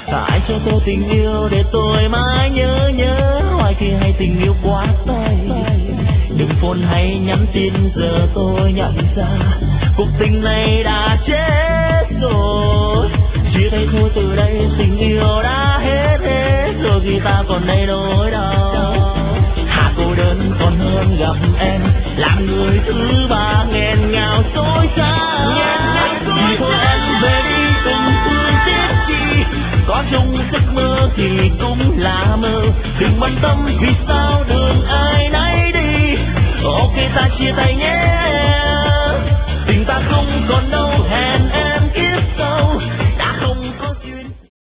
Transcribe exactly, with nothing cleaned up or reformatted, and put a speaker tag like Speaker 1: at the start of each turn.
Speaker 1: Hãy cho tôi tình yêu để tôi mãi nhớ nhớ hoài khi hay tình yêu quá say. Đừng phone hay nhắn tin giờ tôi nhận ra cuộc tình này đã chết rồi. Chia tay thôi từ đây tình yêu đã hết hết rồi khi ta còn đây nỗi đau. Hà cô đơn còn hơn gặp em làm người thứ ba nghẹn ngào dối xa. Thì thôi em về đi đừng thương tiếc chi, có chung giấc mơ thì cũng là mơ. Đừng quan tâm vì sao đường ai nấy đi. Ok ta chia tay nhé.